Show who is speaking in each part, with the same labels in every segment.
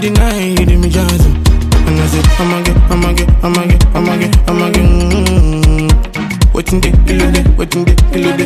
Speaker 1: deny you do me jazz. And I say, I'ma get. Waiting day, waiting day.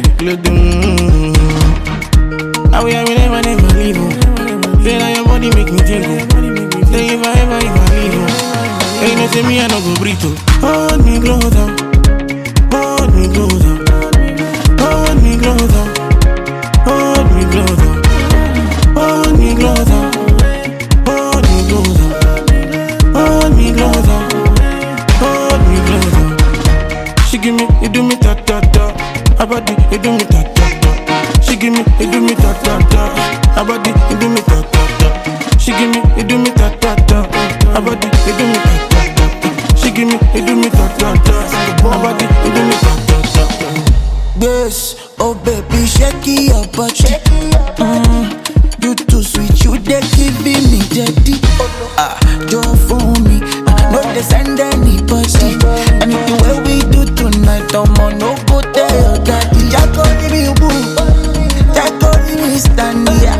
Speaker 1: I will never leave you. Say now your body make me tingle. Say if I ever leave you. Say you know say me I no go breathe. Hold me closer, hold me closer, hold me closer, hold me closer, hold me closer, hold me closer, hold me closer, hold me closer. She give me, you do me ta ta ta. Her body, you do me ta ta ta. She give me, you do me ta ta ta. Her body, you do me ta ta ta. She give me, you do me ta ta ta. Her body, you do me ta ta ta. She give me, you do me ta ta ta. Her body, you do me ta ta ta.
Speaker 2: Yes, oh baby, shake your body. You too sweet, you dey giving me jetty. Just for me, no dey send anybody. Anything where we do tonight, I'm on no go tell your daddy. Jaco give me boo, Jaco give me stand here.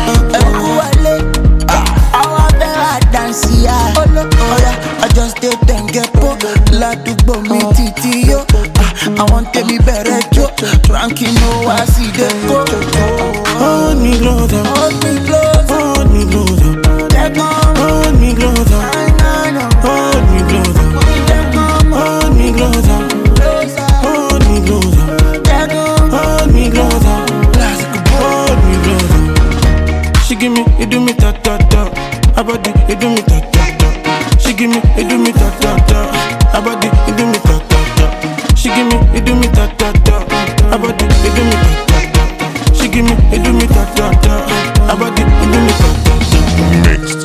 Speaker 2: I dance here. Oh yeah, I just did then get po. La do bo me titi yo. I want to be better jo. Tranquil no I see the go.
Speaker 1: Hold me closer,
Speaker 2: Hold me close,
Speaker 1: hold me closer,
Speaker 2: take on,
Speaker 1: hold me closer, hold me closer,
Speaker 2: take on,
Speaker 1: hold me closer,
Speaker 2: closer,
Speaker 1: hold me closer,
Speaker 2: take on,
Speaker 1: hold me closer, hold me closer. She give me, you do me ta ta ta. Her body, you do me ta ta ta. She give me, you do me ta ta ta. Her body, you do me ta ta ta. She give me, you do me ta ta ta. Her body, you do me ta ta ta. She give me, you do me ta ta ta. Her body, you do me ta ta ta.
Speaker 3: Mixed.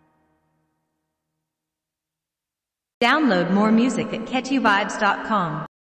Speaker 4: Download more music at catchyvibes.com.